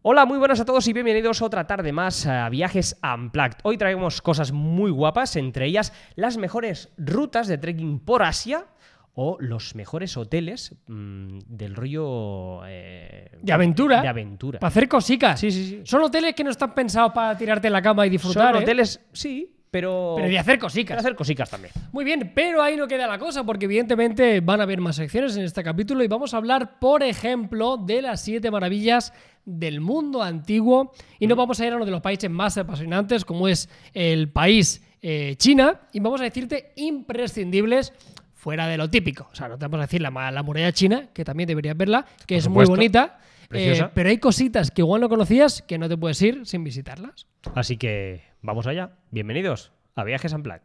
Hola, muy buenas a todos y bienvenidos otra tarde más a Viajes Unplugged. Hoy traemos cosas muy guapas, entre ellas las mejores rutas de trekking por Asia o los mejores hoteles del rollo... de aventura. De aventura. Para hacer cositas. Sí. Son hoteles que no están pensados para tirarte en la cama y disfrutar. Son hoteles, sí, pero de hacer cositas. De hacer cositas también. Muy bien, pero ahí no queda la cosa, porque evidentemente van a haber más secciones en este capítulo y vamos a hablar, por ejemplo, de las 7 maravillas del mundo antiguo. Y nos vamos a ir a uno de los países más apasionantes, como es el país China, y vamos a decirte imprescindibles fuera de lo típico. O sea, no te vamos a decir la muralla china, que también deberías verla, que es muy bonita. Pero hay cositas que igual no conocías que no te puedes ir sin visitarlas. Así que vamos allá. Bienvenidos a Viajes Unplugged.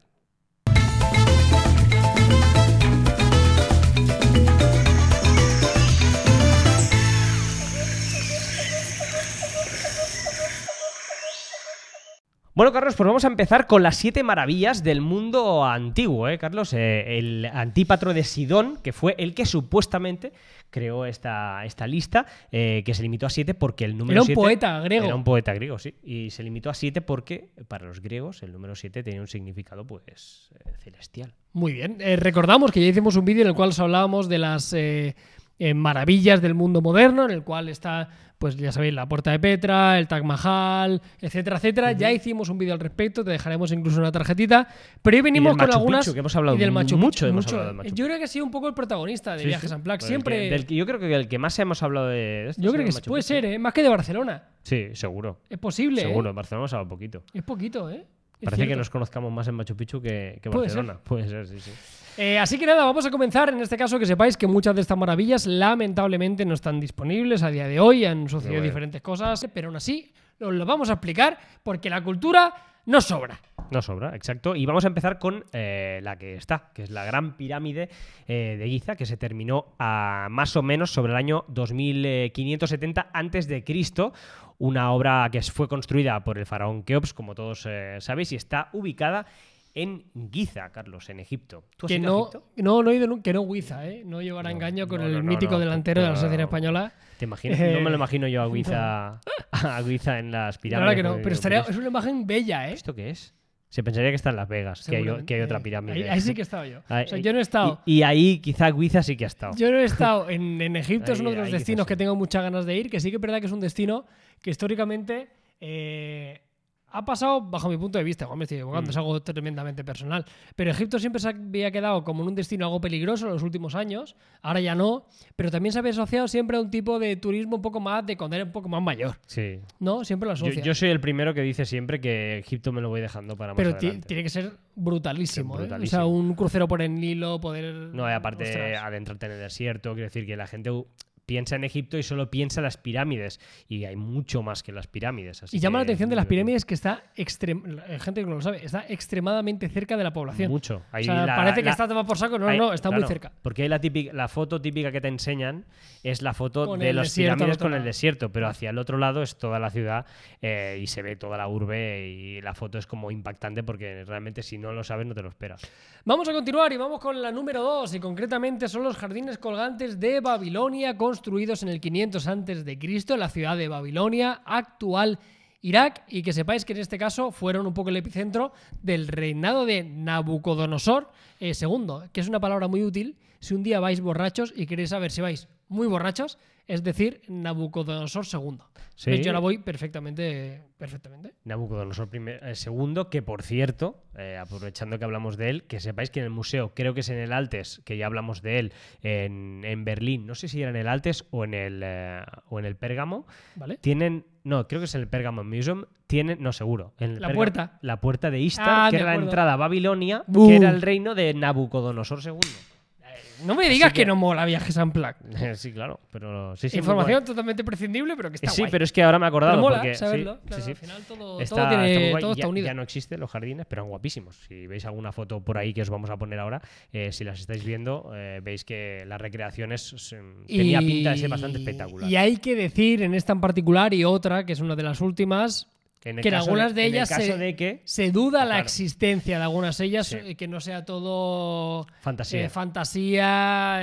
Bueno, Carlos, pues vamos a empezar con las 7 maravillas del mundo antiguo, Carlos. El Antípatro de Sidón, que fue el que supuestamente creó esta lista, que se limitó a 7 porque el número 7... Era un poeta griego. Era un poeta griego, sí. Y se limitó a 7 porque para los griegos el número 7 tenía un significado, pues, celestial. Muy bien. Recordamos que ya hicimos un vídeo en el cual os hablábamos de las... maravillas del mundo moderno, en el cual está, pues ya sabéis, la Puerta de Petra, el Taj Mahal, etcétera, etcétera. Ya hicimos un vídeo al respecto, te dejaremos incluso una tarjetita. Pero hoy venimos con algunas... Picchu, que hemos hablado y del Machu mucho. Picchu. Hemos hablado del Machu Picchu. Yo creo que ha sido un poco el protagonista de Viajes Unplugged. Siempre... yo creo que el que más hemos hablado de esto. Yo creo que puede ser, más que de Barcelona. Sí, seguro. Es posible. Seguro, en Barcelona hemos hablado poquito. Es poquito, ¿eh? Parece que nos conozcamos más en Machu Picchu que Barcelona. Puede ser, sí. Así que nada, vamos a comenzar. En este caso, que sepáis que muchas de estas maravillas lamentablemente no están disponibles a día de hoy. Han sucedido diferentes cosas, pero aún así os lo vamos a explicar porque la cultura no sobra. No sobra, exacto. Y vamos a empezar con la que está, que es la Gran Pirámide de Giza, que se terminó más o menos sobre el año 2570 a.C., una obra que fue construida por el faraón Keops, como todos sabéis, y está ubicada en Giza, Carlos, en Egipto. ¿Tú has ido a Egipto? No he ido nunca, que no Giza, no llevará engaño con el mítico delantero de la selección española. ¿Te imaginas? No me lo imagino yo a Giza en las pirámides. Claro que no, pero es una imagen bella, ¿Esto qué es? Se pensaría que está en Las Vegas, que hay otra pirámide. Ahí sí que he estado yo. O sea, yo no he estado. Y ahí quizá Giza sí que ha estado. Yo no he estado en Egipto, es uno de los destinos que tengo muchas ganas de ir, que sí que es verdad que es un destino que históricamente ha pasado, bajo mi punto de vista, igual me estoy equivocando, es algo tremendamente personal, pero Egipto siempre se había quedado como en un destino algo peligroso en los últimos años, ahora ya no, pero también se había asociado siempre a un tipo de turismo un poco más, de cuando era un poco más mayor. Sí. ¿No? Siempre lo asocia. Yo soy el primero que dice siempre que Egipto me lo voy dejando para más adelante. Pero tiene que ser brutalísimo, brutalísimo. O sea, un crucero por el Nilo, poder... No, y aparte adentrarte en el desierto, quiero decir que la gente... piensa en Egipto y solo piensa en las pirámides. Y hay mucho más que las pirámides. Así y llama la atención de las pirámides que está gente que no lo sabe, está extremadamente cerca de la población. Mucho. Ahí parece que está tomado por saco. No, está muy cerca. Porque hay la foto típica que te enseñan es la foto con de las pirámides con el lado. desierto, pero hacia el otro lado es toda la ciudad y se ve toda la urbe y la foto es como impactante porque realmente si no lo sabes no te lo esperas. Vamos a continuar y vamos con la número 2 y concretamente son los jardines colgantes de Babilonia construidos en el 500 a.C. en la ciudad de Babilonia, actual Irak, y que sepáis que en este caso fueron un poco el epicentro del reinado de Nabucodonosor II, que es una palabra muy útil si un día vais borrachos y queréis saber si vais muy borrachos, es decir, Nabucodonosor II. Sí. Yo la voy perfectamente. Nabucodonosor II, que por cierto, aprovechando que hablamos de él, que sepáis que en el museo, creo que es en el Altes, que ya hablamos de él, en Berlín, no sé si era en el Altes o en el Pérgamo, ¿vale? No, creo que es en el Pérgamo Museum. Seguro. La puerta. La puerta de Istar, que era la entrada a Babilonia, que era el reino de Nabucodonosor II. No me digas que no mola Viajes Unplugged. Sí, claro, pero sí. Información totalmente prescindible, pero que está Sí, guay. pero es que ahora me he acordado. Pero mola porque, saberlo. Sí, claro, sí. Al final todo está unido. Ya no existen los jardines, pero son guapísimos. Si veis alguna foto por ahí que os vamos a poner ahora, si las estáis viendo, veis que las recreaciones tenía pinta de ser bastante espectacular. Y hay que decir en esta en particular y otra, que es una de las últimas, Que en que en algunas de en el ellas caso de que se duda la claro. existencia de algunas de ellas, Sí. que no sea todo fantasía. fantasía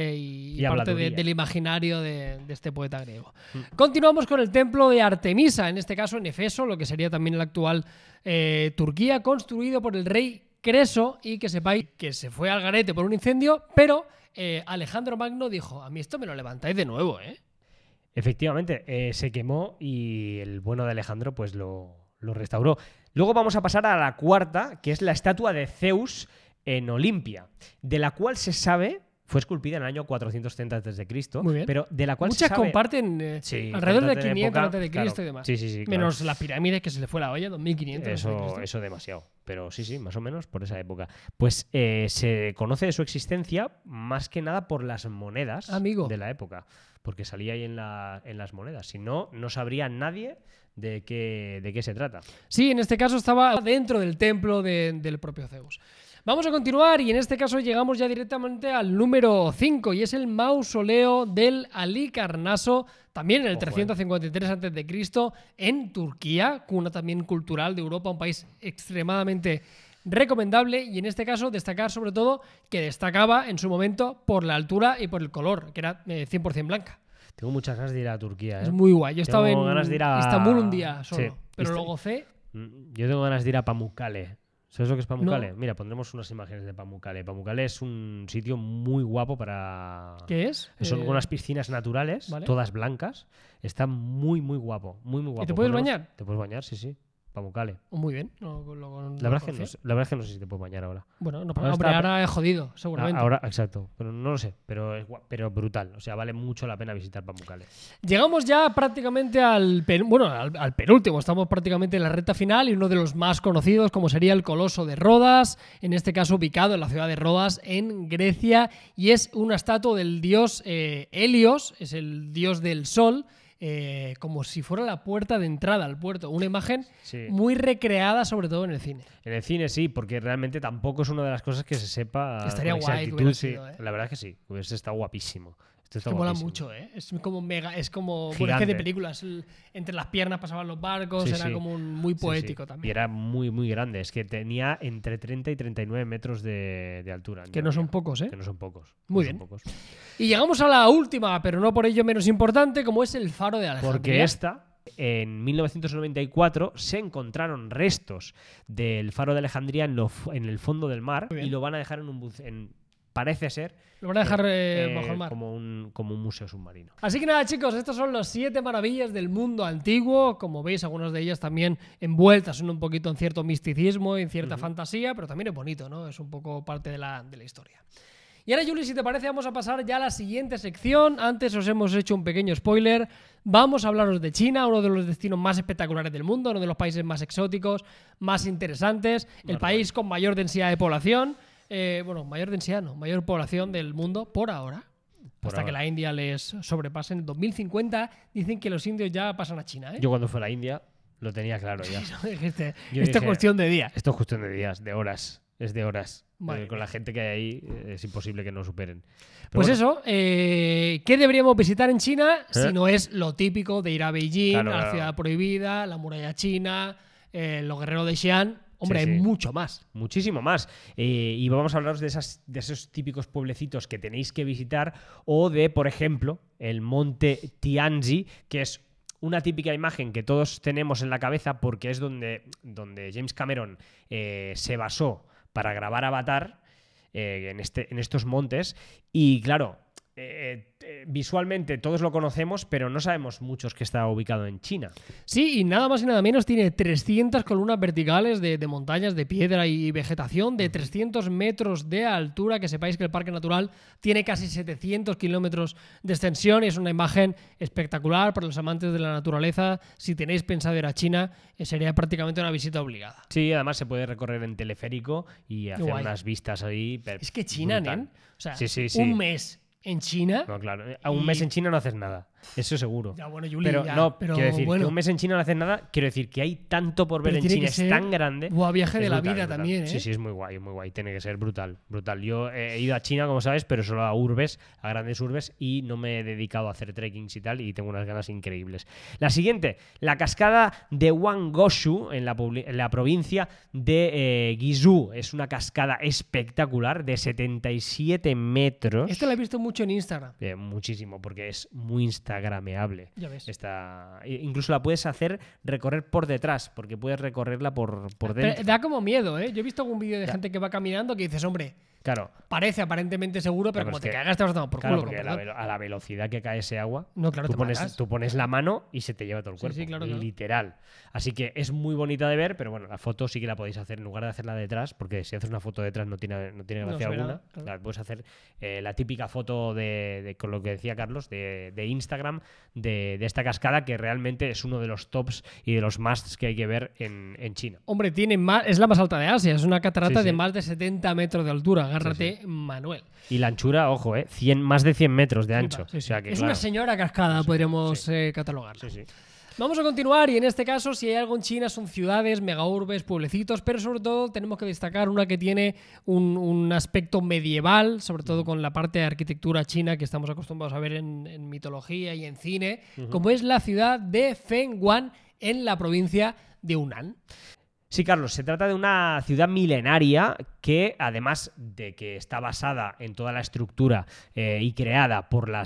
y parte habladuría. del imaginario de este poeta griego. Mm. Continuamos con el templo de Artemisa, en este caso en Efeso, lo que sería también la actual Turquía, construido por el rey Creso, y que sepáis que se fue al garete por un incendio, pero Alejandro Magno dijo: a mí esto me lo levantáis de nuevo, ¿eh? Efectivamente, se quemó y el bueno de Alejandro pues lo restauró. Luego vamos a pasar a la cuarta, que es la estatua de Zeus en Olimpia, de la cual se sabe, fue esculpida en el año 430 a.C., Muy bien. pero de la cual Muchas se sabe... comparten Sí, alrededor de bastante 500 época, antes de claro. Cristo y demás. Sí, claro. Menos las pirámides, que se le fue la olla, 2500 antes de Cristo. Eso demasiado. Pero sí, más o menos por esa época. Pues se conoce de su existencia más que nada por las monedas Amigo. de la época. Porque salía ahí en las monedas. Si no, no sabría nadie de qué se trata. Sí, en este caso estaba dentro del templo del propio Zeus. Vamos a continuar y en este caso llegamos ya directamente al número 5 y es el mausoleo del Halicarnaso, también en el 353 a.C. en Turquía, cuna también cultural de Europa, un país extremadamente recomendable, y en este caso destacar sobre todo que destacaba en su momento por la altura y por el color, que era 100% blanca. Tengo muchas ganas de ir a Turquía. Es muy guay. Yo estaba Tengo en ganas de ir a... Istambul un día solo, Sí. pero lo gocé. Yo tengo ganas de ir a Pamukkale. ¿Sabes lo que es Pamukkale? No. Mira, pondremos unas imágenes de Pamukkale. Pamukkale es un sitio muy guapo para... ¿Qué es? Son unas piscinas naturales, vale. todas blancas. Está muy guapo. Muy guapo. ¿Y te puedes bañar? Te puedes bañar, sí. Pamukkale. Muy bien. La verdad es que no sé si te puedes bañar ahora. Bueno, no, Ahora hombre, está- ahora he jodido, seguramente. Ahora, exacto. Pero no lo sé. Pero brutal. O sea, vale mucho la pena visitar Pamukkale. Llegamos ya prácticamente al penúltimo. Estamos prácticamente en la recta final y uno de los más conocidos, como sería el Coloso de Rodas, en este caso ubicado en la ciudad de Rodas, en Grecia, y es una estatua del dios Helios, es el dios del sol, como si fuera la puerta de entrada al puerto. Una imagen Sí. muy recreada, sobre todo en el cine. En el cine sí, porque realmente tampoco es una de las cosas que se sepa Estaría con guay que exactitud. hubiera Sí. sido, ¿eh? La verdad es que sí. Hubiese estado guapísimo. Esto está Que mola guapísimo. mucho, ¿eh? Es como mega, es como bueno, es que Gigante. de películas, entre las piernas pasaban los barcos, Sí, era sí. como muy Sí, poético sí. también. Y era muy grande. Es que tenía entre 30 y 39 metros de altura. en Que no son teoría. pocos, ¿eh? Que no son pocos. Muy No son bien. pocos. Y llegamos a la última, pero no por ello menos importante, como es el faro de Alejandría. Porque en 1994 se encontraron restos del faro de Alejandría en el fondo del mar Muy bien. y lo van a dejar parece ser Lo van a dejar bajo el mar. como un museo submarino. Así que nada, chicos, estas son las 7 maravillas del mundo antiguo. Como veis, algunas de ellas también envueltas un poquito en cierto misticismo, en cierta fantasía, pero también es bonito, ¿no? Es un poco parte de la historia. Y ahora, Juli, si te parece, vamos a pasar ya a la siguiente sección. Antes os hemos hecho un pequeño spoiler. Vamos a hablaros de China, uno de los destinos más espectaculares del mundo, uno de los países más exóticos, más interesantes, el país con mayor densidad de población. Mayor densidad no, mayor población del mundo por ahora. Hasta que la India les sobrepase. En 2050 dicen que los indios ya pasan a China, ¿eh? Yo cuando fue a la India lo tenía claro ya. Dijiste, Yo esto es dije, cuestión de días. Esto es cuestión de días, de horas. Es de horas. Madre Con mía. la gente que hay ahí es imposible que no superen. Pero Pues bueno, eso, ¿qué deberíamos visitar en China si no es lo típico de ir a Beijing, Claro, a la claro. ciudad prohibida, la muralla china, los guerreros de Xi'an? Hombre, Sí, hay sí. mucho más. Muchísimo más. Y vamos a hablaros de esos típicos pueblecitos que tenéis que visitar o de, por ejemplo, el monte Tianzi, que es una típica imagen que todos tenemos en la cabeza porque es donde James Cameron se basó para grabar Avatar en estos montes. Y claro, visualmente todos lo conocemos, pero no sabemos muchos que está ubicado en China. Sí, y nada más y nada menos tiene 300 columnas verticales de montañas de piedra y vegetación de 300 metros de altura, que sepáis que el Parque Natural tiene casi 700 kilómetros de extensión y es una imagen espectacular para los amantes de la naturaleza. Si tenéis pensado ir a China, sería prácticamente una visita obligada. Sí, además se puede recorrer en teleférico y hacer guay. unas vistas ahí. Es que China, brutal. nen, o sea, Sí. un mes en China No, claro. A un mes en China no haces nada. Eso seguro. Ya, bueno, Juli, Pero ya, no, pero quiero decir bueno. que un mes en China no haces nada. Quiero decir que hay tanto por ver Pero en tiene China, que es ser tan grande. viaje de Es la brutal, vida brutal. también, ¿eh? Sí, sí, es muy guay. Tiene que ser brutal, brutal. Yo he ido a China, como sabes, pero solo a urbes, a grandes urbes, y no me he dedicado a hacer trekkings y tal, y tengo unas ganas increíbles. La siguiente, la cascada de Wangoshu, en la provincia de Guizhou. Es una cascada espectacular de 77 metros. Esto lo he visto mucho en Instagram. Muchísimo, porque es muy instagrameable. Ya ves. Incluso la puedes hacer recorrer por detrás, porque puedes recorrerla por Pero dentro. da como miedo, ¿eh? Yo he visto algún vídeo de Ya. gente que va caminando que dices, hombre, Claro, parece aparentemente seguro, pero Claro, como es te que- caigas te vas a tomar por claro, culo. porque con perdón. a la velocidad que cae ese agua, No, claro, tú te pones, matas. tú pones la mano y se te lleva todo el Sí, cuerpo. sí, claro, claro. Literal. Así que es muy bonita de ver, pero bueno, la foto sí que la podéis hacer en lugar de hacerla detrás, porque si haces una foto detrás no tiene No gracia se ve alguna. nada, claro. La puedes hacer la típica foto con lo que decía Carlos, de Instagram, de esta cascada, que realmente es uno de los tops y de los musts que hay que ver en China. Hombre, es la más alta de Asia. Es una catarata Sí, de sí. más de 70 metros de altura. Agárrate, Sí, Manuel. Y la anchura, ojo, más de 100 metros de ancho. Flipa, sí, O sea sí. que, Es claro, una señora cascada, Sí, podríamos sí. catalogarla. Sí, sí. Vamos a continuar y en este caso, si hay algo en China, son ciudades, megaurbes, pueblecitos, pero sobre todo tenemos que destacar una que tiene un aspecto medieval, sobre todo con la parte de arquitectura china que estamos acostumbrados a ver en mitología y en cine, como es la ciudad de Fengguan en la provincia de Hunan. Sí, Carlos, se trata de una ciudad milenaria que, además de que está basada en toda la estructura y creada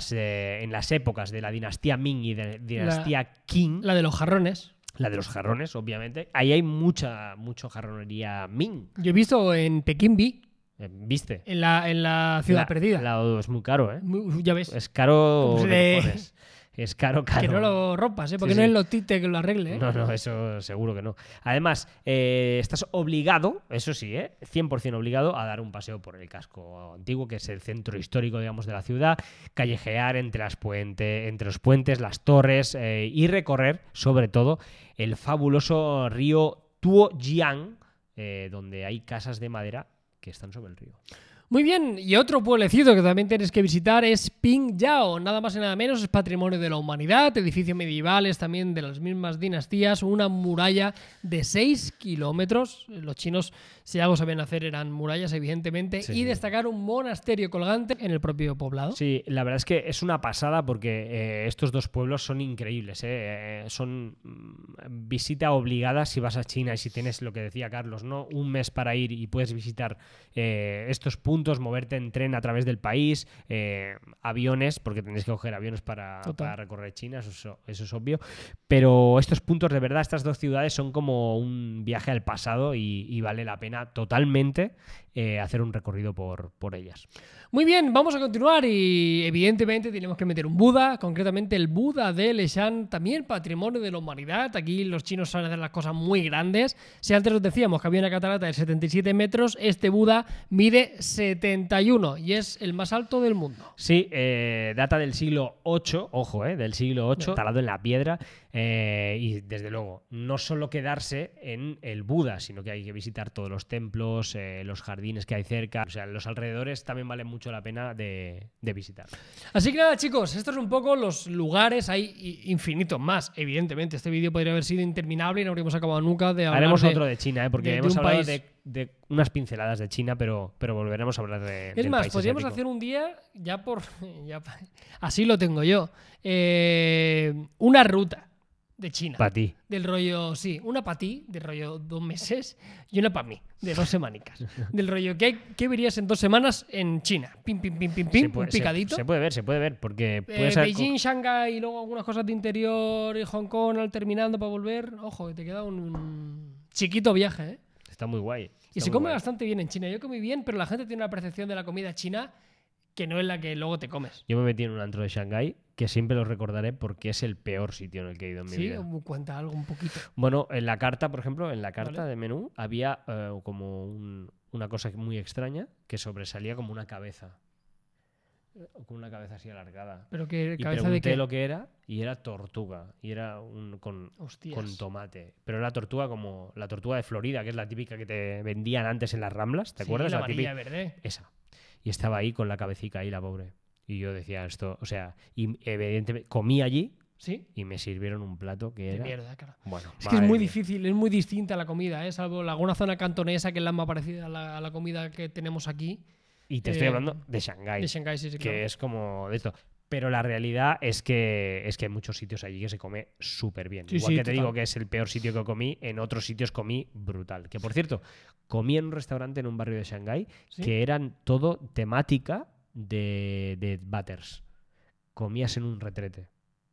en las épocas de la dinastía Ming y de la dinastía Qing, La de los jarrones. la de los jarrones, obviamente, ahí hay mucha jarronería Ming. Yo he visto en Pekín Vi, ¿Viste? en la ciudad perdida. Es muy caro, ¿eh? Ya ves. Es caro. Pues de cojones. Es caro. Que no lo rompas, ¿eh? Porque Sí, no sí. es lo tite que lo arregle, ¿eh? No, eso seguro que no. Además, estás obligado, eso sí, 100% obligado a dar un paseo por el casco antiguo, que es el centro histórico, digamos, de la ciudad, callejear entre los puentes, las torres y recorrer, sobre todo, el fabuloso río Tuojiang, donde hay casas de madera que están sobre el río. Muy bien, y otro pueblecito que también tienes que visitar es Pingyao, nada más y nada menos, es patrimonio de la humanidad, edificios medievales también de las mismas dinastías, una muralla de 6 kilómetros, los chinos si algo sabían hacer eran murallas evidentemente, Sí, y sí. destacar un monasterio colgante en el propio poblado. Sí, la verdad es que es una pasada porque estos dos pueblos son increíbles. Son visita obligada si vas a China y si tienes lo que decía Carlos, ¿no? Un mes para ir y puedes visitar estos puntos, moverte en tren a través del país, aviones, porque tendréis que coger aviones para recorrer China, eso es obvio. Pero estos puntos, de verdad, estas dos ciudades son como un viaje al pasado y vale la pena totalmente hacer un recorrido por ellas. Muy bien, vamos a continuar y evidentemente tenemos que meter un Buda, concretamente el Buda de Leshan, también patrimonio de la humanidad. Aquí los chinos saben hacer las cosas muy grandes. Si antes os decíamos que había una catarata de 77 metros, este Buda mide 71 y es el más alto del mundo. Sí, data del siglo VIII, ojo, del siglo VIII, talado en la piedra. Y desde luego, no solo quedarse en el Buda, sino que hay que visitar todos los templos, los jardines que hay cerca. O sea, los alrededores también valen mucho la pena de visitar. Así que nada, chicos, estos son un poco los lugares. Hay infinitos más, evidentemente. Este vídeo podría haber sido interminable y no habríamos acabado nunca de hablar. Haremos otro de China, porque de hemos un hablado país. de unas pinceladas de China, pero volveremos a hablar de. Es del más, país podríamos asiático. hacer un día, así lo tengo yo, una ruta de China. Para ti. Del rollo, sí, una para ti, del rollo 2 meses, y una para mí, de 2 semanicas. Del rollo, ¿qué verías en 2 semanas en China? Pim, pim, pim, pim, pim, un picadito. Se puede ver, porque puede ser. Beijing, Shanghái y luego algunas cosas de interior y Hong Kong al terminando para volver. Ojo, que te queda un chiquito viaje, ¿eh? Está muy guay. Y se come bastante bien en China. Yo comí bien, pero la gente tiene una percepción de la comida china que no es la que luego te comes. Yo me metí en un antro de Shanghái que siempre lo recordaré porque es el peor sitio en el que he ido en mi vida. Sí, cuenta algo un poquito. Bueno, en la carta, por ejemplo, en la carta Vale. de menú había como una cosa muy extraña que sobresalía como una cabeza. Con una cabeza así alargada. Pero que Y cabeza de pregunté qué. lo que era y era tortuga. Y era con Hostias. tomate. Pero era tortuga como la tortuga de Florida, que es la típica que te vendían antes en las Ramblas. ¿Te acuerdas? La La típica. amarilla verde. Esa. Y estaba ahí con la cabecita ahí, la pobre. Y yo decía esto, o sea, y evidentemente comí allí ¿Sí? y me sirvieron un plato que De era... mierda, claro. Bueno, Es que es madre muy mía. difícil, es muy distinta la comida, ¿eh? Salvo alguna zona cantonesa que es la más parecida a la comida que tenemos aquí. Y te estoy hablando de Shanghái, De Shanghái, sí, que claro. es como de esto. Pero la realidad es que hay muchos sitios allí que se come súper bien. Sí, Igual sí, que te total. digo que es el peor sitio que comí, en otros sitios comí brutal. Que por cierto, comí en un restaurante en un barrio de Shanghái ¿Sí? que eran todo temática de butters. Comías en un retrete.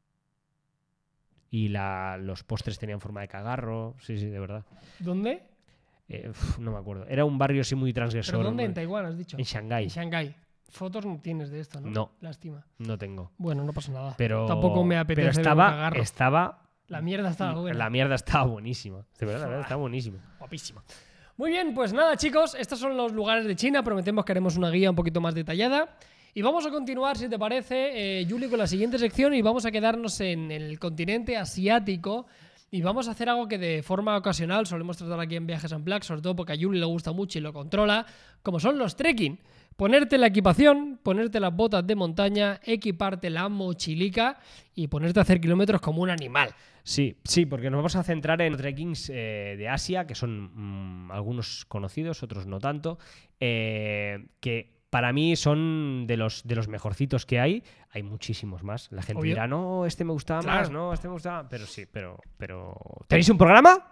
Y los postres tenían forma de cagarro. Sí, sí, de verdad. ¿Dónde? No me acuerdo. Era un barrio así muy transgresor. ¿Pero dónde? ¿no? En Taiwán, has dicho. En Shanghái. En Shanghái. Fotos no tienes de esto, ¿no? No. Lástima. No tengo. Bueno, no pasa nada. Pero Tampoco me apetece pero ver un cagarro. estaba La mierda estaba buena. La mierda estaba buenísima. De verdad, la verdad, estaba buenísima. Guapísima. Muy bien, pues nada, chicos, estos son los lugares de China. Prometemos que haremos una guía un poquito más detallada. Y vamos a continuar, si te parece, Juli, con la siguiente sección y vamos a quedarnos en el continente asiático. Y vamos a hacer algo que de forma ocasional solemos tratar aquí en Viajes Unplugged, sobre todo porque a Juli le gusta mucho y lo controla, como son los trekking. Ponerte la equipación, ponerte las botas de montaña, equiparte la mochilica y ponerte a hacer kilómetros como un animal. Sí, sí, porque nos vamos a centrar en trekkings de Asia, que son algunos conocidos, otros no tanto, que para mí son de los mejorcitos que hay. Hay muchísimos más. La gente Obvio. dirá, no, este me gustaba Claro. más, no, este me gustaba. Pero sí, pero. ¿Tenéis un programa?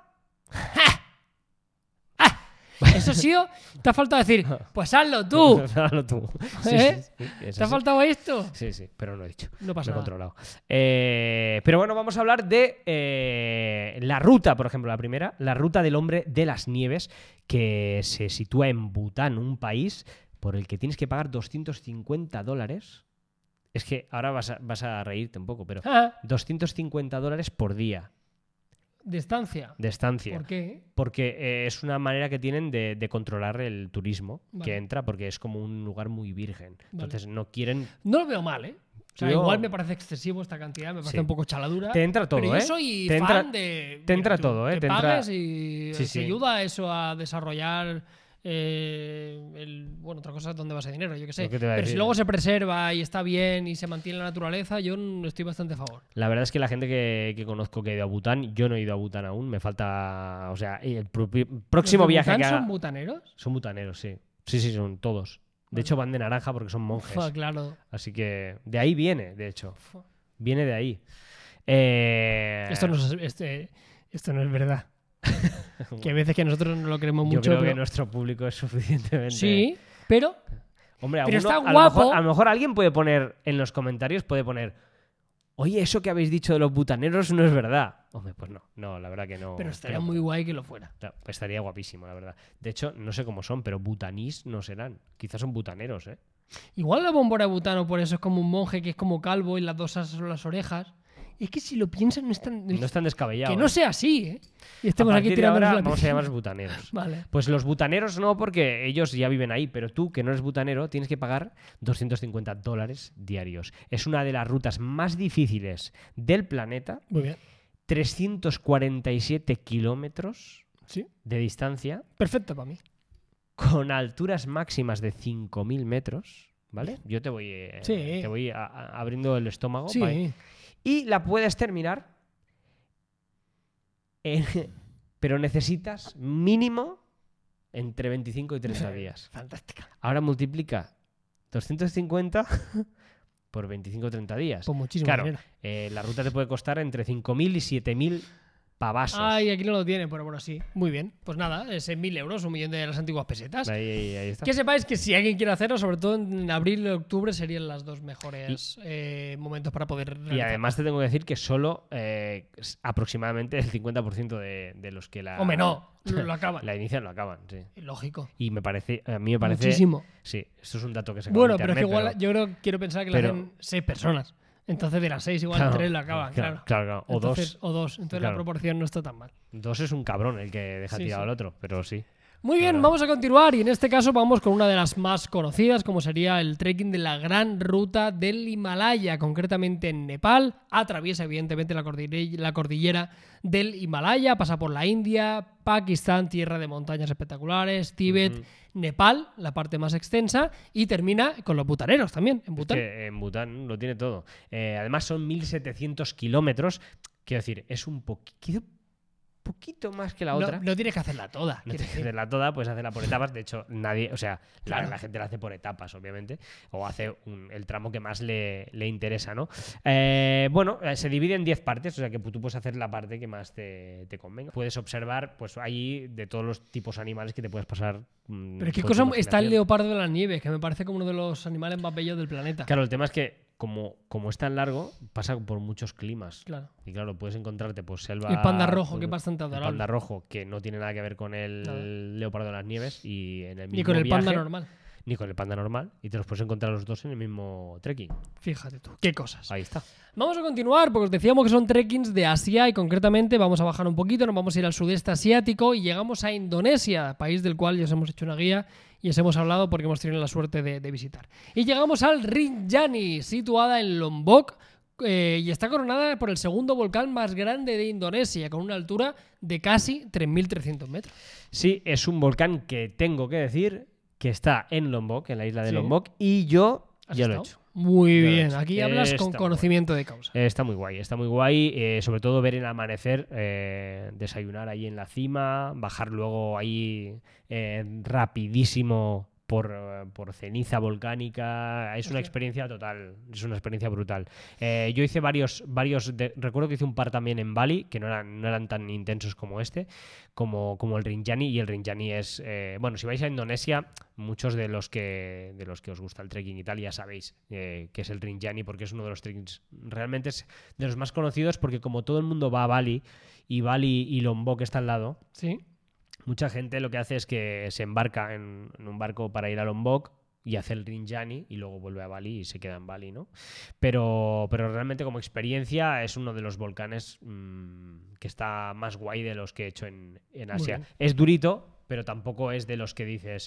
Eso sí, te ha faltado decir, pues hazlo tú. Hazlo tú. Sí, ¿Eh? sí, sí, es ¿Te ha así. faltado esto? Sí, sí, pero no he dicho. No pasa Lo he nada. controlado. Pero bueno, vamos a hablar de la ruta, por ejemplo, la primera, la ruta del hombre de las nieves, que se sitúa en Bután, un país por el que tienes que pagar $250. Es que ahora vas a reírte un poco, pero Ah, $250 por día de estancia. de estancia. ¿Por qué? Porque es una manera que tienen de controlar el turismo Vale. que entra, porque es como un lugar muy virgen. Entonces no quieren... No lo veo mal, ¿eh? O sea, Yo- igual me parece excesivo esta cantidad, me parece Sí. un poco chaladura. Te entra todo, pero yo ¿eh? soy Te fan entra- de... te entra tú todo, ¿eh? Te Te entra- pagues y Sí, te sí. ayuda a eso a desarrollar... bueno, otra cosa es dónde va ese dinero, yo qué sé. Lo que te iba a Pero si decir. luego se preserva y está bien y se mantiene la naturaleza, yo estoy bastante a favor. La verdad es que la gente que conozco que ha ido a Bután, yo no he ido a Bután aún, me falta... O sea, el próximo ¿Los de viaje Bután que haga... son butaneros? Son butaneros, sí. Sí, sí, son todos. De hecho, van de naranja porque son monjes. Uf, claro. Así que de ahí viene, de hecho. Uf. Viene de ahí. Esto no es verdad. Que hay veces que nosotros no lo creemos Yo mucho. creo que pero... nuestro público es suficientemente... Sí, pero Hombre, pero está a lo guapo. mejor- a lo mejor alguien puede poner en los comentarios, puede poner, oye, eso que habéis dicho de los butaneros no es verdad. Hombre, pues no, no, la verdad que no. pero estaría creo. muy guay que lo fuera. Claro, estaría guapísimo, la verdad. De hecho, no sé cómo son, pero butanís no serán. Quizás son butaneros, ¿eh? Igual la bombora de butano por eso es como un monje que es como calvo y las dos asas son las orejas. Es que si lo piensas no es tan... No están descabellados. que no sea así, ¿eh? Y estemos A aquí partir de tirando ahora la vamos a piscina. llamarlos butaneros. Vale. Pues los butaneros no, porque ellos ya viven ahí, pero tú, que no eres butanero, tienes que pagar $250 diarios. Es una de las rutas más difíciles del planeta. Muy bien. 347 kilómetros Sí. de distancia, Perfecto para mí. con alturas máximas de 5.000 metros, ¿vale? Yo te voy, Sí. te voy abriendo el estómago. Sí. ¿vale? Y la puedes terminar, pero necesitas mínimo entre 25 y 30 días. Fantástica. Ahora multiplica 250 por 25 o 30 días. Pues muchísimo Claro, dinero. la ruta te puede costar entre 5.000 y 7.000 pavasos. Ay, aquí no lo tienen, pero bueno, sí. Muy bien. Pues nada, es en 1.000 euros, 1.000.000 de las antiguas pesetas. Ahí está. Que sepáis que si alguien quiere hacerlo, sobre todo en abril y octubre, serían las dos mejores momentos para poder realizar. Y además te tengo que decir que solo aproximadamente el 50% de los que la, Hombre, no, lo acaban. la inician lo acaban, sí. Lógico. Y a mí me parece... Muchísimo. Sí, esto es un dato que se Bueno, pero es que igual quiero pensar que lo pero- hacen 6 personas. Entonces de las 6 igual Claro, 3 lo acaban, claro. claro. O Entonces, dos. o dos. Entonces Claro. la proporción no está tan mal. Dos es un cabrón el que deja Sí, tirado sí. al otro, pero sí. Muy bien, ¿verdad? vamos a continuar y en este caso vamos con una de las más conocidas, como sería el trekking de la Gran Ruta del Himalaya, concretamente en Nepal. Atraviesa evidentemente la cordillera del Himalaya, pasa por la India, Pakistán, tierra de montañas espectaculares, Tíbet, Nepal, la parte más extensa, y termina con los butaneros también, en Bután. Que en Bután lo tiene todo. Además son 1.700 kilómetros. Quiero decir, es un poquito más que la otra. No tienes que hacerla toda. No quiero tienes que decir. hacerla toda, puedes hacerla por etapas. De hecho, nadie, o sea, Claro. la gente la hace por etapas, obviamente, o hace el tramo que más le interesa, ¿no? Se divide en 10 partes, o sea que tú puedes hacer la parte que más te convenga. Puedes observar, pues ahí, de todos los tipos animales que te puedes pasar. Pero qué con cosa tu está el imaginación. leopardo de las nieves, que me parece como uno de los animales más bellos del planeta. Claro, el tema es que como es tan largo, pasa por muchos climas. Claro. Y claro, puedes encontrarte pues selva. El panda rojo, pues, que es bastante el adorable. panda rojo, que no tiene nada que ver con Nada. el leopardo de las nieves. Y en el mismo Ni con el panda viaje, normal. ni con el panda normal. Y te los puedes encontrar los dos en el mismo trekking. Fíjate tú, qué cosas. Ahí está. Vamos a continuar, porque os decíamos que son trekkings de Asia y concretamente vamos a bajar un poquito, nos vamos a ir al sudeste asiático y llegamos a Indonesia, país del cual ya os hemos hecho una guía y os hemos hablado porque hemos tenido la suerte de visitar. Y llegamos al Rinjani, situada en Lombok, y está coronada por el segundo volcán más grande de Indonesia, con una altura de casi 3.300 metros. Sí, es un volcán que tengo que decir que está en Lombok, en la isla de Sí. Lombok, y yo ¿Has ya lo he estado? hecho. Muy Ya lo he bien, hecho. aquí hablas Está con muy conocimiento de causa. Está muy guay, sobre todo ver el amanecer, desayunar ahí en la cima, bajar luego ahí rapidísimo por ceniza volcánica. Es una Hostia. experiencia total, es una experiencia brutal. Yo hice varios recuerdo que hice un par también en Bali, que no eran tan intensos como este, como el Rinjani, y el Rinjani es, si vais a Indonesia, muchos de los que os gusta el trekking y tal ya sabéis que es el Rinjani, porque es uno de los trekkings, realmente es de los más conocidos, porque como todo el mundo va a Bali y Lombok está al lado, Sí. mucha gente lo que hace es que se embarca en un barco para ir a Lombok y hace el Rinjani y luego vuelve a Bali y se queda en Bali, ¿no? Pero realmente como experiencia es uno de los volcanes que está más guay de los que he hecho en Asia. bien. Es durito, pero tampoco es de los que dices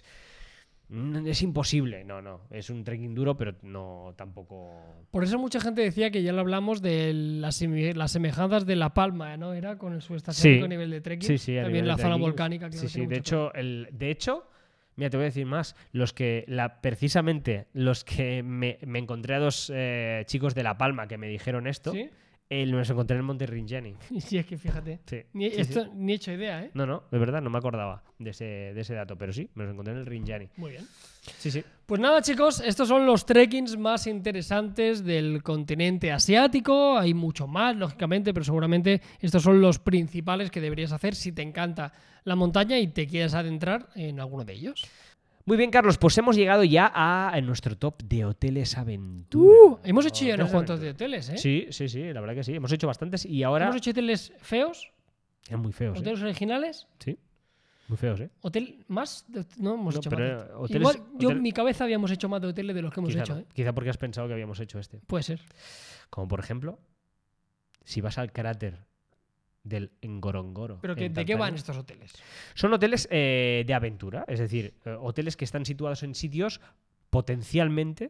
es imposible. No, es un trekking duro, pero no tampoco. Por eso mucha gente decía que ya lo hablamos de las semejanzas de La Palma, ¿no? Era con el sudeste asiático a nivel de trekking. Sí, a también nivel la de zona trekking. volcánica. Claro, Sí, tiene de mucho hecho, mira, te voy a decir más. Precisamente los que me encontré a dos chicos de La Palma que me dijeron esto, ¿Sí? los encontré en el Monte Rinjani. Y sí, es que fíjate. Sí, Ni, sí, esto, sí. ni he hecho idea, ¿eh? No, de verdad, no me acordaba de ese dato, pero sí, me los encontré en el Rinjani. Muy bien. Sí. Pues nada, chicos, estos son los trekkings más interesantes del continente asiático. Hay mucho más, lógicamente, pero seguramente estos son los principales que deberías hacer si te encanta la montaña y te quieres adentrar en alguno de ellos. Muy bien, Carlos, pues hemos llegado ya a nuestro top de hoteles aventura. Hemos hecho ya unos Hoteles cuantos de aventura. hoteles, ¿eh? Sí, la verdad que sí. Hemos hecho bastantes y ahora Hemos hecho hoteles feos, eran muy feos. hoteles originales, Sí, muy feos, ¿eh? hotel más. No hemos No, hecho pero, más. hoteles- Igual yo hotel- en mi cabeza habíamos hecho más de hoteles de los que hemos Quizá, hecho, no. ¿eh? Quizá porque has pensado que habíamos hecho este. Puede ser. Como por ejemplo, si vas al cráter del Ngorongoro. Pero en ¿de qué van Tanzania. estos hoteles? Son hoteles de aventura, es decir, hoteles que están situados en sitios potencialmente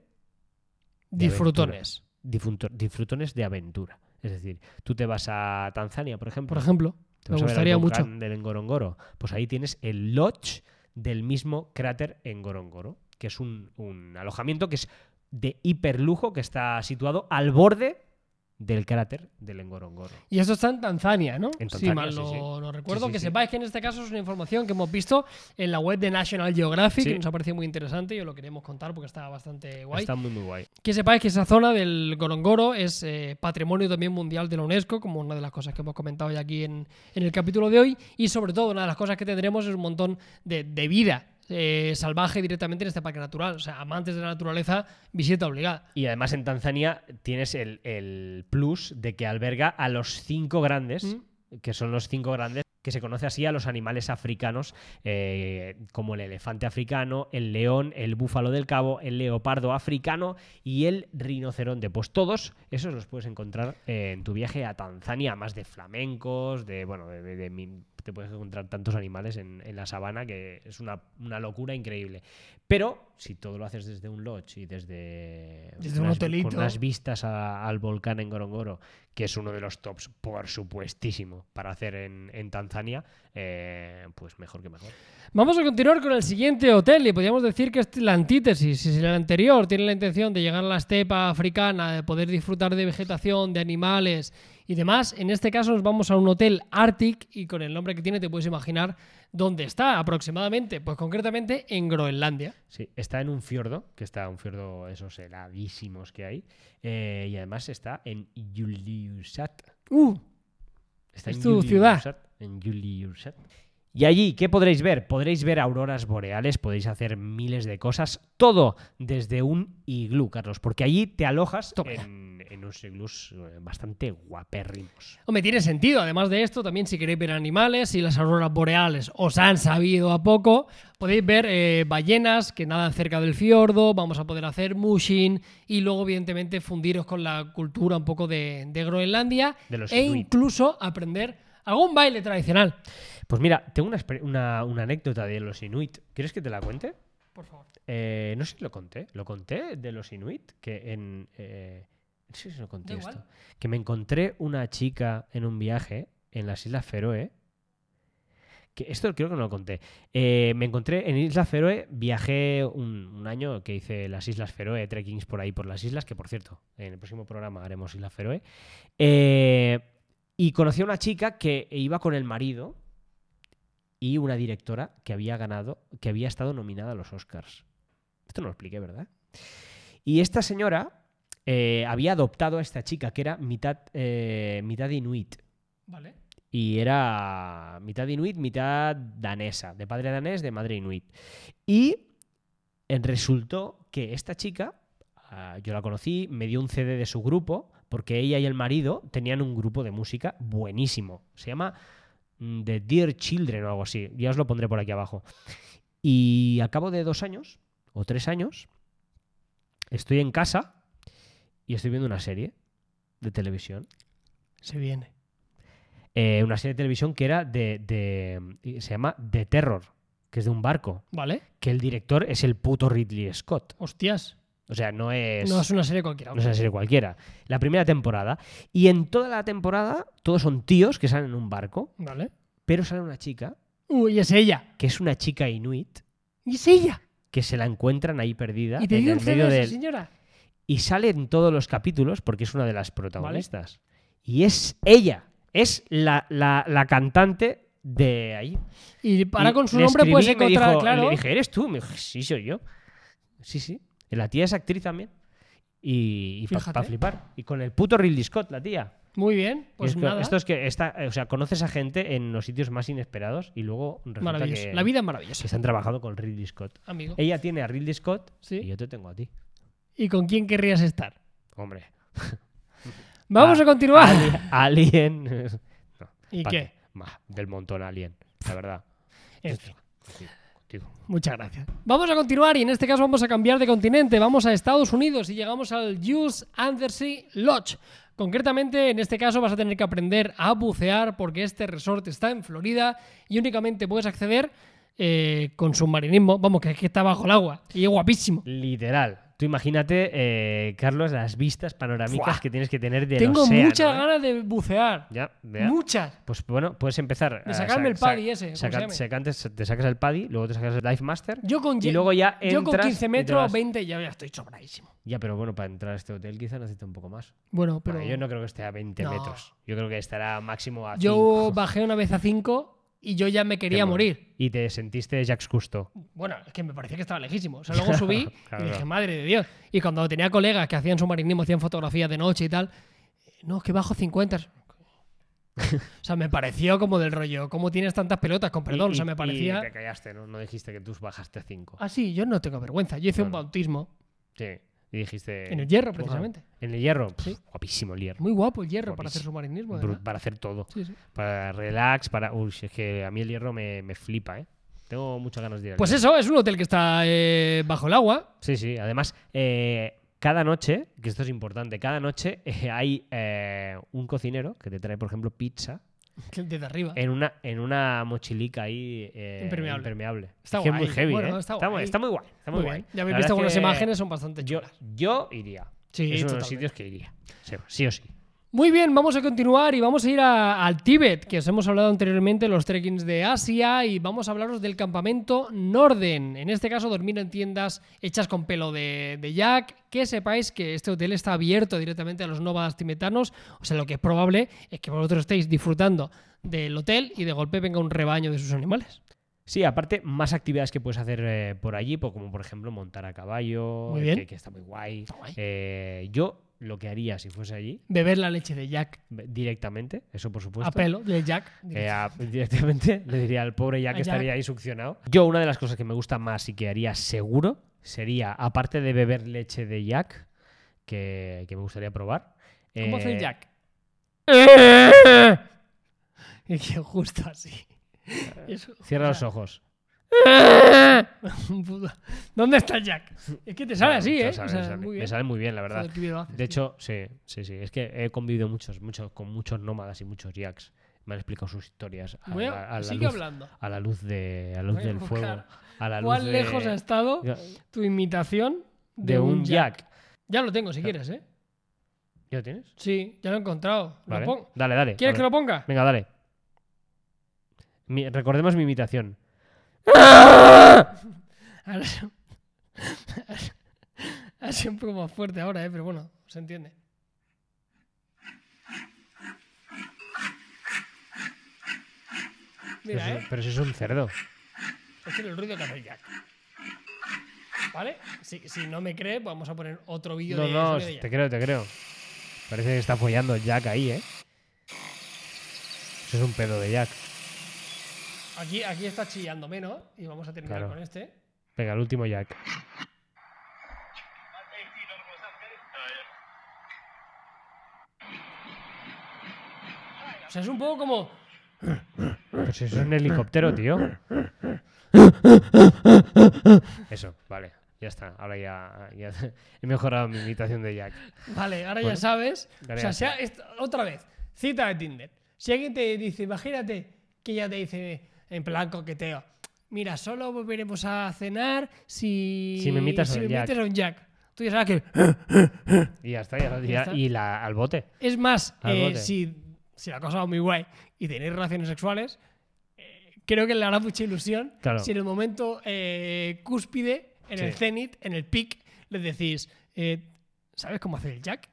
de Disfrutones. disfrutones de aventura. Es decir, tú te vas a Tanzania, por ejemplo. Por ejemplo, te me vas a ver el gustaría mucho. volcán del Ngorongoro. Pues ahí tienes el lodge del mismo cráter Ngorongoro, que es un alojamiento que es de hiperlujo, que está situado al borde del cráter del Ngorongoro. Y esto está en Tanzania, ¿no? En Si Tanzania, mal sí, sí. no recuerdo. Sí, que sí. sepáis que en este caso es una información que hemos visto en la web de National Geographic, Sí. que nos ha parecido muy interesante y os lo queremos contar porque está bastante guay. Está muy guay. Que sepáis que esa zona del Ngorongoro es patrimonio también mundial de la UNESCO, como una de las cosas que hemos comentado ya aquí en el capítulo de hoy. Y sobre todo, una de las cosas que tendremos es un montón de vida salvaje directamente en este parque natural. O sea, amantes de la naturaleza, visita obligada. Y además en Tanzania tienes el plus de que alberga a los 5 grandes, que son los 5 grandes, que se conoce así a los animales africanos, como el elefante africano, el león, el búfalo del Cabo, el leopardo africano y el rinoceronte. Pues todos esos los puedes encontrar en tu viaje a Tanzania, más de flamencos, te puedes encontrar tantos animales en la sabana que es una locura increíble. Pero si todo lo haces desde un lodge y desde un hotelito, con unas vistas al volcán en Ngorongoro, que es uno de los tops, por supuestísimo, para hacer en Tanzania, pues mejor que mejor. Vamos a continuar con el siguiente hotel y podríamos decir que es la antítesis. Si el anterior tiene la intención de llegar a la estepa africana, de poder disfrutar de vegetación, de animales y demás, en este caso nos vamos a un hotel Arctic y con el nombre que tiene te puedes imaginar dónde está aproximadamente, pues concretamente en Groenlandia. Sí, está en un fiordo, que está un fiordo esos heladísimos que hay, y además está en Ilulissat. Está es tu ciudad. En Ilulissat. Y allí, ¿qué podréis ver? Podréis ver auroras boreales, podéis hacer miles de cosas, todo desde un iglú, Carlos, porque allí te alojas en unos iglús bastante guapérrimos. Hombre, tiene sentido. Además de esto, también si queréis ver animales y las auroras boreales os han sabido a poco, podéis ver ballenas que nadan cerca del fiordo, vamos a poder hacer mushing y luego, evidentemente, fundiros con la cultura un poco de Groenlandia e incluso aprender algún baile tradicional. Pues mira, tengo una anécdota de los Inuit. ¿Quieres que te la cuente? Por favor. No sé si lo conté. ¿Lo conté de los Inuit? Que no sé si lo conté esto. Que me encontré una chica en un viaje en las Islas Feroe. Que esto creo que no lo conté. Me encontré en Islas Feroe, viajé un año que hice las Islas Feroe, trekkings por ahí por las islas, que por cierto, en el próximo programa haremos Islas Feroe. Y conocí a una chica que iba con el marido y una directora que había estado nominada a los Oscars. Esto no lo expliqué, ¿verdad? Y esta señora había adoptado a esta chica que era mitad inuit. Vale. Y era mitad inuit, mitad danesa, de padre danés, de madre inuit. Y resultó que esta chica, yo la conocí, me dio un CD de su grupo, porque ella y el marido tenían un grupo de música buenísimo. Se llama The Dear Children o algo así. Ya os lo pondré por aquí abajo. Y al cabo de 2 años o 3 años estoy en casa y estoy viendo una serie de televisión. Se viene. Una serie de televisión que era se llama The Terror, que es de un barco. Vale. Que el director es el puto Ridley Scott. Hostias. O sea, no es una serie cualquiera. No es una serie cualquiera. La primera temporada. Y en toda la temporada, todos son tíos que salen en un barco. Vale. Pero sale una chica. Y es ella. Que es una chica inuit. Y es ella. Que se la encuentran ahí perdida. Y te dio un CD esa señora. Y sale en todos los capítulos porque es una de las protagonistas. Vale. Y es ella. Es la cantante de ahí. Y para con su nombre puedes encontrar, claro. Le dije, ¿eres tú? Me dijo, sí, soy yo. Sí. La tía es actriz también. Y para flipar. Y con el puto Ridley Scott, la tía. Muy bien, pues nada. Esto es que conoces a gente en los sitios más inesperados y luego resulta que la vida es maravillosa. Que se han trabajado con Ridley Scott. Amigo. Ella tiene a Ridley Scott, ¿sí? Y yo te tengo a ti. ¿Y con quién querrías estar? Hombre. Vamos a continuar. Alien. No, ¿Y qué? Del montón Alien, la verdad. En fin. Contigo. Muchas gracias. Vamos a continuar y en este caso vamos a cambiar de continente. Vamos a Estados Unidos y llegamos al Hughes Undersea Lodge. Concretamente, en este caso vas a tener que aprender a bucear porque este resort está en Florida y únicamente puedes acceder con submarinismo. Vamos, que es que está bajo el agua y es guapísimo. Literal. Tú imagínate, Carlos, las vistas panorámicas que tienes que tener del Océano. Tengo muchas ganas de bucear. Ya. Muchas. Pues bueno, puedes empezar. De sacarme el PADI ese. Te sacas el PADI, luego te sacas el Dive Master. Y luego ya entras. Yo con 15 metros, 20 ya estoy sobradísimo. Ya, pero bueno, para entrar a este hotel quizás necesito un poco más. Bueno, pero. Yo no creo que esté a 20 metros. Yo creo que estará máximo a 5. Yo bajé una vez a 5. Y yo ya me quería morir. Y te sentiste Jacques Cousteau. Bueno, es que me parecía que estaba lejísimo. O sea, luego subí claro. Y dije, madre de Dios. Y cuando tenía colegas que hacían submarinismo, hacían fotografías de noche y tal, no, es que bajo 50. O sea, me pareció como del rollo, ¿cómo tienes tantas pelotas? Con perdón, o sea, me parecía... Y te callaste, ¿no? No dijiste que tú bajaste 5. Ah, sí, yo no tengo vergüenza. Yo hice un bautismo. Sí. Y dijiste... En el Hierro, precisamente. ¿En el Hierro? Sí. Guapísimo el Hierro. Muy guapo el Hierro para hacer submarinismo. Para hacer todo. Sí. Para relax, para... Uy, es que a mí el Hierro me flipa, ¿eh? Tengo muchas ganas de ir. Pues eso, es un hotel que está bajo el agua. Sí. Además, cada noche, que esto es importante, cada noche hay un cocinero que te trae, por ejemplo, pizza. Desde arriba. en una mochilica ahí Impermeable. Está Es que guay. es muy heavy, Bueno, ¿eh? está Está guay. muy guay. Está muy Muy guay. bien. Ya habéis La visto verdad algunas es que imágenes, son bastante chulas. yo iría. Sí, es uno de los totalmente. sitios que iría. Sí o sí. Muy bien, vamos a continuar y vamos a ir al Tíbet, que os hemos hablado anteriormente, los trekkings de Asia, y vamos a hablaros del campamento Norden. En este caso, dormir en tiendas hechas con pelo de yak. Que sepáis que este hotel está abierto directamente a los nómadas tibetanos, o sea, lo que es probable es que vosotros estéis disfrutando del hotel y de golpe venga un rebaño de sus animales. Sí, aparte, más actividades que puedes hacer por allí, como por ejemplo montar a caballo, Muy bien. que está muy guay. Está guay. Yo lo que haría si fuese allí, Beber la leche de yak directamente, eso por supuesto. a pelo, de yak. Directamente le diría al pobre Jack A que estaría Jack. ahí succionado. Yo, una de las cosas que me gusta más y que haría seguro sería, aparte de beber leche de Jack, que me gustaría probar. ¿Cómo hace el yak? Es que justo así. Eso, Cierra o los sea, ojos. ¿Dónde está el Jack? Es que te sale así, ¿eh? Sale, O sea, sale. muy bien. Me sale muy bien, la verdad. Joder, qué bien lo haces, De tío. hecho, sí. Es que he convivido con muchos nómadas y muchos Jacks. Me han explicado sus historias Sigue hablando. a la luz Voy a del buscar fuego. A la luz ¿Cuán lejos ha estado tu imitación de un Jack? Ya lo tengo, si quieres, ¿eh? ¿Ya lo tienes? Sí, ya lo he encontrado. ¿Lo Vale. pongo? Dale. ¿Quieres a que ver. lo ponga? Venga, dale. Recordemos mi imitación. Ahora ha sido un poco más fuerte ahora, ¿eh? Pero bueno, se entiende. Mira, ¿eh? Pero si es un cerdo. Este es el ruido que hace el Jack. ¿Vale? Si no me cree, vamos a poner otro vídeo de No, sonido de te Jack. creo. Parece que está follando Jack ahí, ¿eh? Eso es un pedo de Jack. Aquí está chillando menos y vamos a terminar Claro. con este. Venga, el último Jack. O sea, es un poco como... Pues eso es un helicóptero, tío. Eso, vale. Ya está. Ahora ya he mejorado mi imitación de Jack. Vale, ahora Bueno, ya sabes. ahora O sea, ya otra vez, cita de Tinder. Si alguien te dice, imagínate que ella te dice en plan coqueteo, mira, solo volveremos a cenar si Si me imitas a me Jack. metes a un Jack. Tú ya sabes que... Y ya está, Ya está. Y al bote. Es más, Al bote. si la cosa va muy guay y tenéis relaciones sexuales, creo que le hará mucha ilusión Claro. si en el momento cúspide, en Sí. el cenit, en el pic, les decís, ¿sabes cómo hacer el Jack?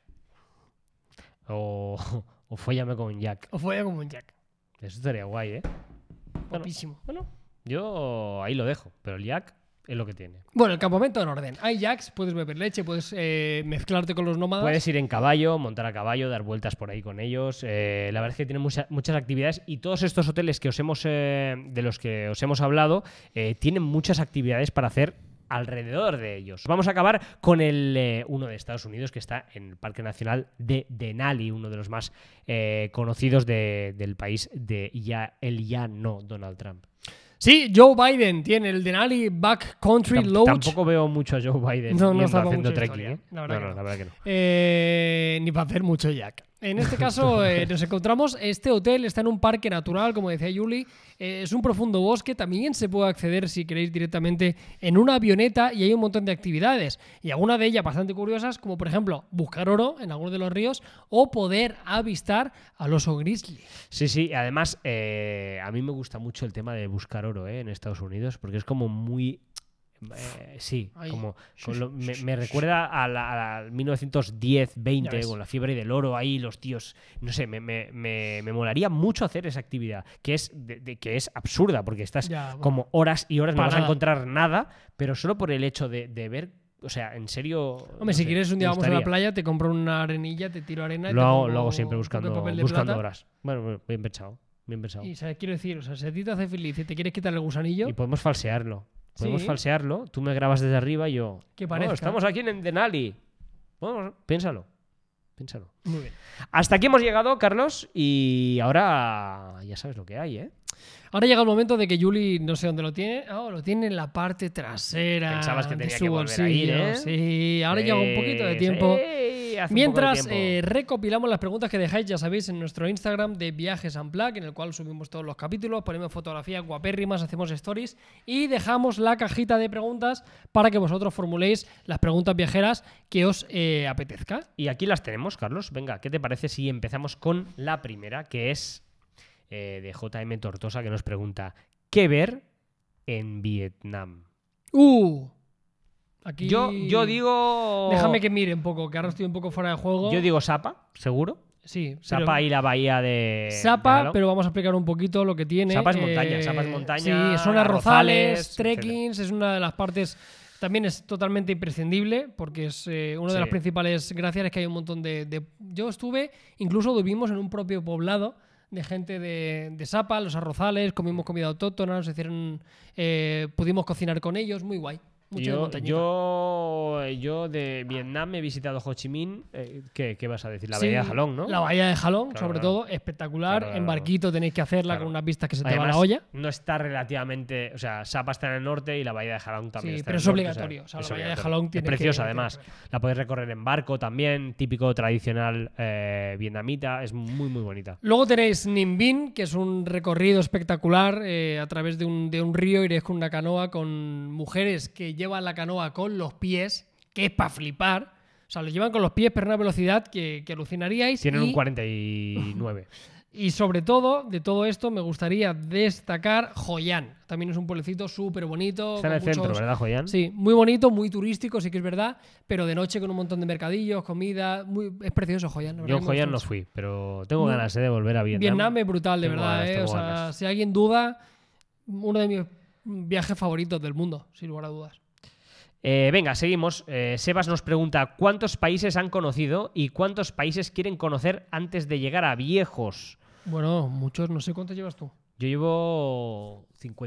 O fóllame con Jack. O fue como un Jack. Eso estaría guay, ¿eh? Guapísimo. Bueno, yo ahí lo dejo. Pero el Jack es lo que tiene. Bueno, el campamento en orden. Hay jacks, puedes beber leche, puedes mezclarte con los nómadas. Puedes ir en caballo, montar a caballo, dar vueltas por ahí con ellos. La verdad es que tienen muchas actividades y todos estos hoteles que de los que os hemos hablado tienen muchas actividades para hacer alrededor de ellos. Vamos a acabar con uno de Estados Unidos que está en el Parque Nacional de Denali, uno de los más conocidos del país el ya no Donald Trump. Sí, Joe Biden tiene el Denali Backcountry Lodge. Tampoco veo mucho a Joe Biden No yendo está para haciendo mucha trekking, historia, ¿eh? la verdad que no. La verdad que no. Ni para hacer mucho jack. En este caso nos encontramos, este hotel está en un parque natural, como decía Yuli, es un profundo bosque, también se puede acceder si queréis directamente en una avioneta y hay un montón de actividades y algunas de ellas bastante curiosas, como por ejemplo buscar oro en algunos de los ríos o poder avistar al oso grizzly. Sí, además a mí me gusta mucho el tema de buscar oro en Estados Unidos porque es como muy... Ay. como me recuerda a 1910-20 ves. con la fiebre del oro ahí, los tíos, no sé, me molaría mucho hacer esa actividad, que es que es absurda, porque estás Ya, bueno. como horas y horas, no Para vas a nada. encontrar nada, pero solo por el hecho de ver, o sea, en serio... Hombre, no si sé, quieres un día me vamos a la gustaría. playa, te compro una arenilla, te tiro arena y te Lo pongo hago siempre un poco de buscando plata. horas. Bueno, bien pensado, bien pensado. Y ¿sabes? Quiero decir, o sea, si a ti te hace feliz y te quieres quitar el gusanillo, Y podemos falsearlo. Podemos Sí. falsearlo. Tú me grabas desde arriba y yo. Que "Oh, parezca". estamos aquí en Denali. Bueno, piénsalo. muy bien. Hasta aquí hemos llegado, Carlos. Y ahora ya sabes lo que hay, ¿eh? Ahora llega el momento de que Juli, no sé dónde lo tiene. Lo tiene en la parte trasera. Pensabas que de tenía su que volver a ir, bolsillo. ¿eh? Sí, ahora llega un poquito de tiempo. Sí, hace un Mientras poco de tiempo. recopilamos las preguntas que dejáis, ya sabéis, en nuestro Instagram de Viajes Unplugged, en el cual subimos todos los capítulos, ponemos fotografías guapérrimas, hacemos stories y dejamos la cajita de preguntas para que vosotros formuléis las preguntas viajeras que os apetezca. Y aquí las tenemos, Carlos. Venga, ¿qué te parece si empezamos con la primera, que es de JM Tortosa, que nos pregunta: ¿qué ver en Vietnam? Aquí... Yo digo... Déjame que mire un poco, que ahora estoy un poco fuera de juego. Yo digo Sapa, seguro. Sí, Sapa y la bahía de Sapa, Halong. pero vamos a explicar un poquito lo que tiene. Sapa es montaña, Sí, son arrozales, arrozales, trekkings, es una de las partes... También es totalmente imprescindible porque es una de las principales gracias es que hay un montón de... Yo estuve, incluso vivimos en un propio poblado de gente de Sapa, los arrozales, comimos comida autóctona, nos hicieron, pudimos cocinar con ellos, muy guay. Yo de Vietnam he visitado Ho Chi Minh. ¿Qué vas a decir? La bahía de Halong, ¿no? La bahía de Halong, Claro, sobre claro. todo, espectacular. Claro. En barquito tenéis que hacerla con unas vistas que se te va Además, la olla. no está relativamente... O sea, Sapa está en el norte y la bahía de Halong también Sí, está pero en es el norte. obligatorio. O sea, la es bahía de obligatorio. Halong Es tiene preciosa, que- además. tiene que- La podéis recorrer en barco también, típico tradicional vietnamita. Es muy, muy bonita. Luego tenéis Ninh Binh, que es un recorrido espectacular a través de un río. Iréis con una canoa con mujeres que llevan la canoa con los pies, que es para flipar. O sea, lo llevan con los pies, pero a una velocidad que alucinaríais. Tienen un 49. Y sobre todo, de todo esto, me gustaría destacar Hoi An. También es un pueblecito súper bonito. Está en el centro, ¿verdad, Hoi An? Sí, muy bonito, muy turístico, sí que es verdad, pero de noche con un montón de mercadillos, comida, es precioso Hoi An. la Yo verdad que me Hoi An gusta no mucho. fui, pero tengo ganas de volver a Vietnam. Vietnam es brutal, de Tengo verdad. ganas, tengo O sea, ganas. si alguien duda, uno de mis viajes favoritos del mundo, sin lugar a dudas. Venga, seguimos. Sebas nos pregunta: ¿cuántos países han conocido y cuántos países quieren conocer antes de llegar a viejos? Bueno, muchos, no sé cuántos llevas tú. Yo llevo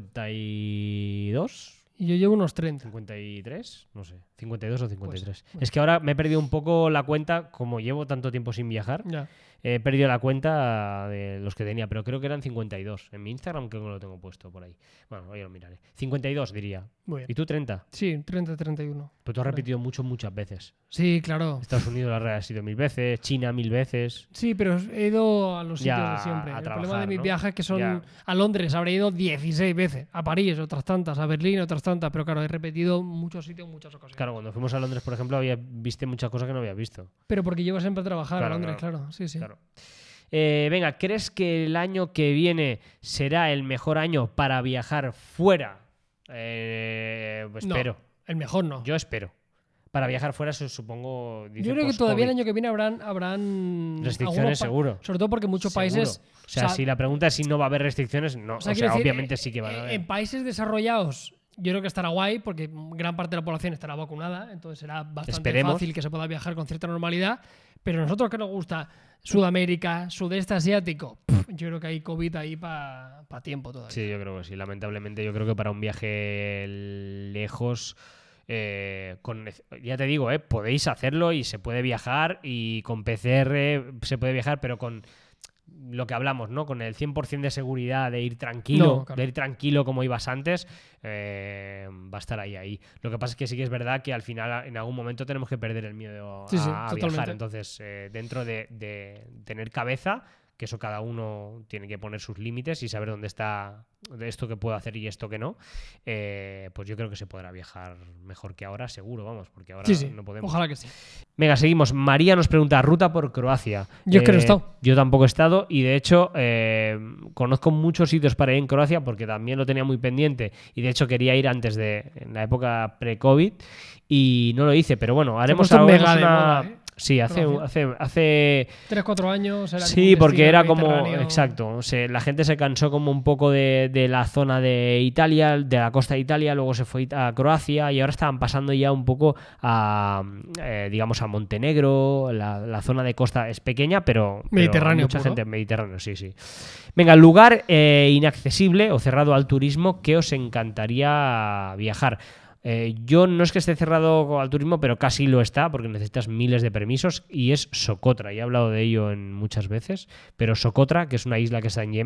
52, Y yo llevo unos 30. 53, no sé, 52 o 53. Pues, Es que ahora me he perdido un poco la cuenta, como llevo tanto tiempo sin viajar. Ya. He perdido la cuenta de los que tenía, pero creo que eran 52. En mi Instagram creo que lo tengo puesto por ahí. Bueno, hoy lo miraré. 52 diría. Muy bien. ¿Y tú 30? Sí, 30, 31. Pero tú has repetido muchas veces. Sí, claro. Estados Unidos la red ha sido 1000 veces, China 1000 veces. Sí, pero he ido a los sitios Ya, de siempre. a El trabajar, problema de mis ¿no? viajes es que son Ya. a Londres, habré ido 16 veces. A París, otras tantas. A Berlín, otras tantas. Pero claro, he repetido muchos sitios, muchas ocasiones. Claro, cuando fuimos a Londres, por ejemplo, viste muchas cosas que no había visto. Pero porque llevo siempre a trabajar Claro, a Londres, claro. Sí, sí. Claro. Venga, ¿crees que el año que viene será el mejor año para viajar fuera? Pues No, espero. el mejor no. Yo espero. Para viajar fuera, supongo. Yo creo que todavía el año que viene habrán restricciones, algunos seguro. Sobre todo porque muchos Seguro. países. O sea, si la pregunta es si no va a haber restricciones, no. O sea, quiero decir, obviamente sí que van a haber. En países desarrollados, yo creo que estará guay porque gran parte de la población estará vacunada, entonces será bastante Esperemos. fácil que se pueda viajar con cierta normalidad. Pero nosotros que nos gusta Sudamérica, Sudeste Asiático, yo creo que hay COVID ahí para tiempo todavía. Sí, yo creo que sí. Lamentablemente, yo creo que para un viaje lejos. Ya te digo, podéis hacerlo y se puede viajar y con PCR se puede viajar, pero con lo que hablamos, ¿no? Con el 100% de seguridad de ir tranquilo, No, claro. de ir tranquilo como ibas antes, va a estar ahí. Lo que pasa es que sí que es verdad que al final en algún momento tenemos que perder el miedo Sí, sí, a viajar. totalmente. Entonces, dentro de tener cabeza, que eso cada uno tiene que poner sus límites y saber dónde está esto que puedo hacer y esto que no, pues yo creo que se podrá viajar mejor que ahora, seguro, vamos, porque ahora Sí, sí. no podemos. Ojalá que sí. Venga, seguimos. María nos pregunta: ruta por Croacia. Yo es que no he estado. Yo tampoco he estado y de hecho conozco muchos sitios para ir en Croacia porque también lo tenía muy pendiente y de hecho quería ir en la época pre-COVID y no lo hice, pero bueno, haremos puesto algo. mega de moda, Sí, hace 3-4 años era sí, como un porque destino era como, mediterráneo. exacto, la gente se cansó como un poco de la zona de Italia, de la costa de Italia, luego se fue a Croacia y ahora estaban pasando ya un poco a, digamos, a Montenegro, la zona de costa es pequeña, pero Mediterráneo mucha puro. gente Mediterráneo, sí, sí. Venga, lugar inaccesible o cerrado al turismo que os encantaría viajar. Yo no es que esté cerrado al turismo, pero casi lo está porque necesitas miles de permisos y es Socotra. Ya he hablado de ello muchas veces, pero Socotra, que es una isla que está en Yemen,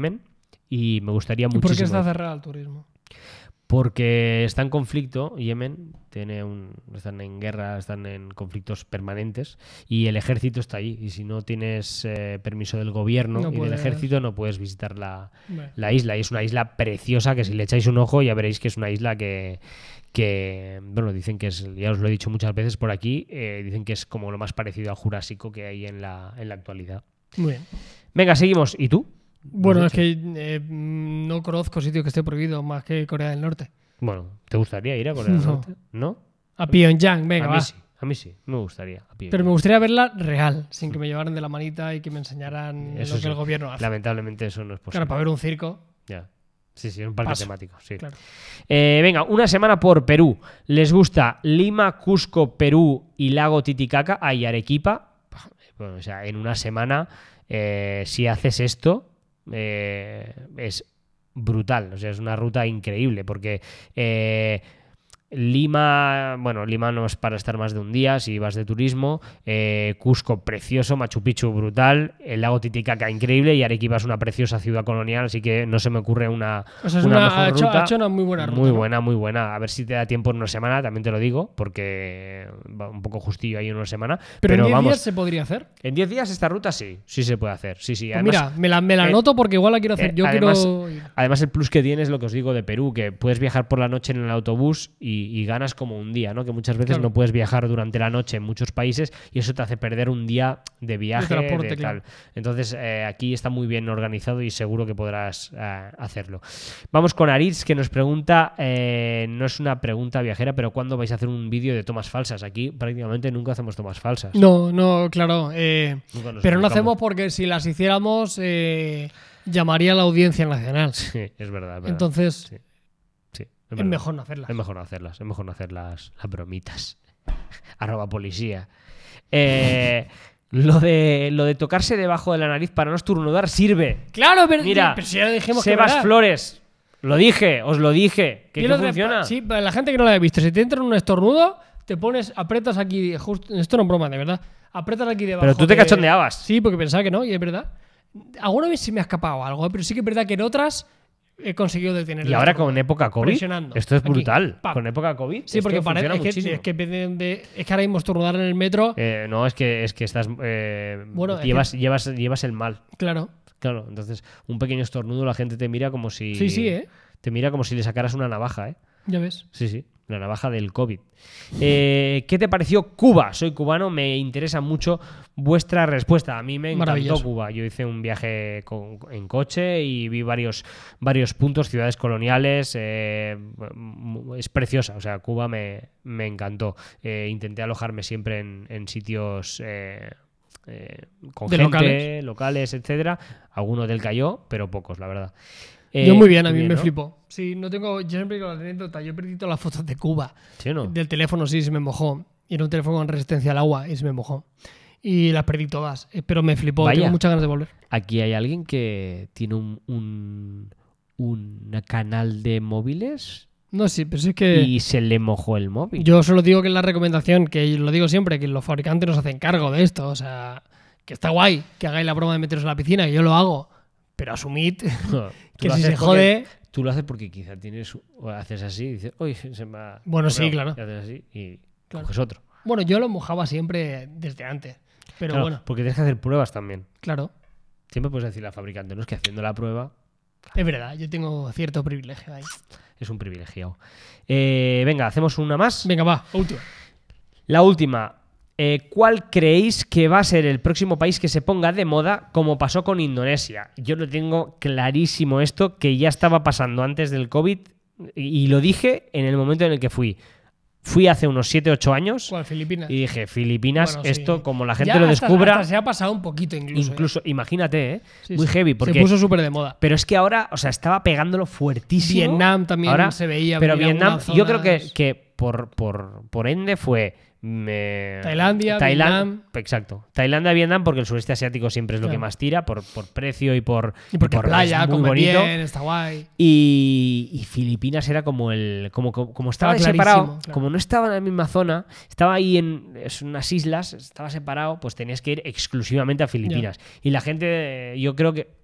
y me gustaría ¿Y por qué muchísimo. está cerrado el turismo? Porque está en conflicto, Yemen están en guerra, están en conflictos permanentes y el ejército está ahí. Y si no tienes permiso del gobierno No y del puedes. ejército, no puedes visitar Bueno. la isla. Y es una isla preciosa que si le echáis un ojo ya veréis que es una isla que bueno, dicen que es, ya os lo he dicho muchas veces por aquí, dicen que es como lo más parecido al Jurásico que hay en la actualidad. Muy bien. Venga, seguimos. ¿Y tú? Bueno, ¿Lo es has hecho? que no conozco sitio que esté prohibido más que Corea del Norte. Bueno, ¿te gustaría ir a Corea del No. Norte? ¿No? A Pyongyang, venga, a va. mí sí, a mí sí, me gustaría. Pero me gustaría verla real, sin que me llevaran de la manita y que me enseñaran Eso lo que sí. el gobierno hace. Lamentablemente eso no es posible. Claro, para ver un circo. Ya. Sí, sí, un parque Paso. temático, sí. Claro. Venga, una semana por Perú. ¿Les gusta Lima, Cusco, Perú y Lago Titicaca? Y Arequipa. Bueno, o sea, en una semana, si haces esto, es brutal. O sea, es una ruta increíble porque Lima, bueno, Lima no es para estar más de un día si vas de turismo. Cusco, precioso. Machu Picchu, brutal. El lago Titicaca, increíble. Y Arequipa es una preciosa ciudad colonial, así que no se me ocurre una, O sea, es una una, mejor ha hecho, ruta. ha hecho una muy buena ruta. Muy ¿no? buena, muy buena. A ver si te da tiempo en una semana, también te lo digo, porque va un poco justillo ahí en una semana. Pero en 10 vamos, días se podría hacer. en 10 días esta ruta sí se puede hacer. Sí, sí. Pues Además, mira, me la anoto porque igual la quiero hacer. Yo además, quiero ir. además el plus que tiene es lo que os digo de Perú, que puedes viajar por la noche en el autobús y ganas como un día, ¿no? Que muchas veces Claro. no puedes viajar durante la noche en muchos países y eso te hace perder un día de viaje, transporte, de claro. tal. Entonces aquí está muy bien organizado y seguro que podrás hacerlo. Vamos con Aritz, que nos pregunta, no es una pregunta viajera, pero ¿cuándo vais a hacer un vídeo de tomas falsas? Aquí prácticamente nunca hacemos tomas falsas. No, claro. Nunca nos Pero no equivocamos. hacemos porque si las hiciéramos llamaría a la audiencia nacional. Sí, es verdad. Entonces Sí, es es verdad. mejor no hacerlas. Es mejor no hacerlas, es mejor no hacer las bromitas. @ policía. Lo de tocarse debajo de la nariz para no estornudar sirve. Claro, pero, Mira, pero si ya dijimos que Sebas verdad. Flores, lo dije, os lo dije, que Yo lo funciona. Sí, para la gente que no lo haya visto, si te entra un estornudo, te pones, apretas aquí, justo, esto no es broma, de verdad. Apretas aquí debajo. Pero tú te cachondeabas. Sí, porque pensaba que no, y es verdad. Alguna vez sí me ha escapado algo, pero sí que es verdad que en otras he conseguido detener Y el ahora estornudo. con época COVID, Presionando. esto es Aquí. brutal. Pam. Con época COVID, Sí, esto porque funciona parece muchísimo. es que ahora mismo estornudar en el metro, No, es que estás Bueno, es llevas el mal. claro. Claro, entonces un pequeño estornudo la gente te mira como si Sí, te mira como si le sacaras una navaja, ¿eh? ya ves. Sí, la navaja del COVID. ¿Qué te pareció Cuba? Soy cubano, me interesa mucho vuestra respuesta. A mí me encantó Maravilloso. Cuba. Yo hice un viaje en coche y vi varios puntos, ciudades coloniales. Es preciosa, o sea, Cuba me encantó. Intenté alojarme siempre en sitios con De gente, locales, etcétera. Algún hotel cayó, pero pocos, la verdad. Yo muy bien, a mí me ¿no? flipó. Sí, no tengo. Yo siempre digo la anécdota. Yo perdí todas las fotos de Cuba. ¿Sí o no? Del teléfono, sí, se me mojó. Y era un teléfono con resistencia al agua y se me mojó. Y las perdí todas. Pero me flipó. Vaya. Tengo muchas ganas de volver. Aquí hay alguien que tiene un canal de móviles No, sí, pero sí es que. y se le mojó el móvil. Yo solo digo que es la recomendación, que lo digo siempre, que los fabricantes nos hacen cargo de esto. O sea, que está guay que hagáis la broma de meteros en la piscina, que yo lo hago. Pero asumid Tú que lo si haces se jode. Tú lo haces porque quizá o haces así y dices, uy, se me ha... Bueno, sí, correado", claro. y haces así y Claro. coges otro. Bueno, yo lo mojaba siempre desde antes. Pero Claro, bueno, porque tienes que hacer pruebas también. claro. Siempre puedes decirle al fabricante, no es que haciendo la prueba Es verdad, yo tengo cierto privilegio ahí. es un privilegiado. Venga, hacemos una más. Venga, va, última. La última. ¿Cuál creéis que va a ser el próximo país que se ponga de moda como pasó con Indonesia? Yo lo tengo clarísimo esto, que ya estaba pasando antes del COVID y lo dije en el momento en el que fui. Fui hace unos 7-8 años ¿Cuál? Filipinas. y dije, Filipinas, Bueno, sí. esto como la gente Ya lo hasta descubra, se ha pasado un poquito incluso. incluso imagínate, ¿eh? Sí, Muy sí. heavy. Porque, Se puso súper de moda. pero es que ahora, o sea, estaba pegándolo fuertísimo. Vietnam también Ahora, se veía. Pero venir Vietnam, algunas yo creo zonas. que por ende fue Tailandia, Vietnam. Exacto. Tailandia, Vietnam, porque el sureste asiático siempre es lo Claro. que más tira, por precio y por porque por- playa, es muy come bonito. bien, está guay. Y Filipinas era como como estaba Estaba separado, clarísimo, claro. como no estaba en la misma zona, estaba ahí es unas islas, estaba separado, pues tenías que ir exclusivamente a Filipinas. Y la gente, yo creo que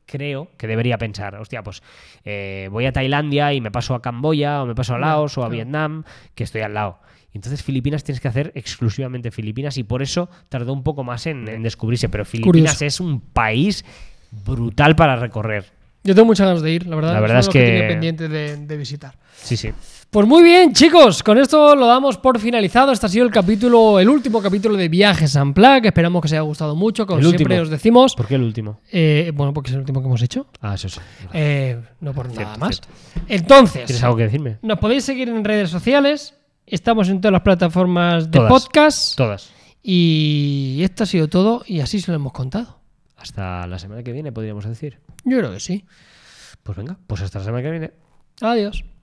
creo que debería pensar, hostia, pues voy a Tailandia y me paso a Camboya o me paso a Laos o a claro. Vietnam, que estoy al lado. Entonces Filipinas tienes que hacer exclusivamente Filipinas y por eso tardó un poco más en descubrirse. Pero Filipinas Curioso. es un país brutal para recorrer. Yo tengo muchas ganas de ir, la verdad. La verdad es es uno que- tiene pendiente de visitar. Sí, sí. Pues muy bien, chicos, con esto lo damos por finalizado. Este ha sido el último capítulo de Viajes Unplugged. Esperamos que os haya gustado mucho. Como El siempre último. os decimos, ¿Por qué el último? bueno, porque es el último que hemos hecho. Ah, eso sí. No por nada Cierto, más. cierto. Entonces, ¿Tienes algo que decirme? nos podéis seguir en redes sociales. Estamos en todas las plataformas de Todas. podcast. Todas. Y esto ha sido todo. Y así se lo hemos contado. Hasta la semana que viene, podríamos decir. Yo creo que sí. Pues venga, pues hasta la semana que viene. Adiós.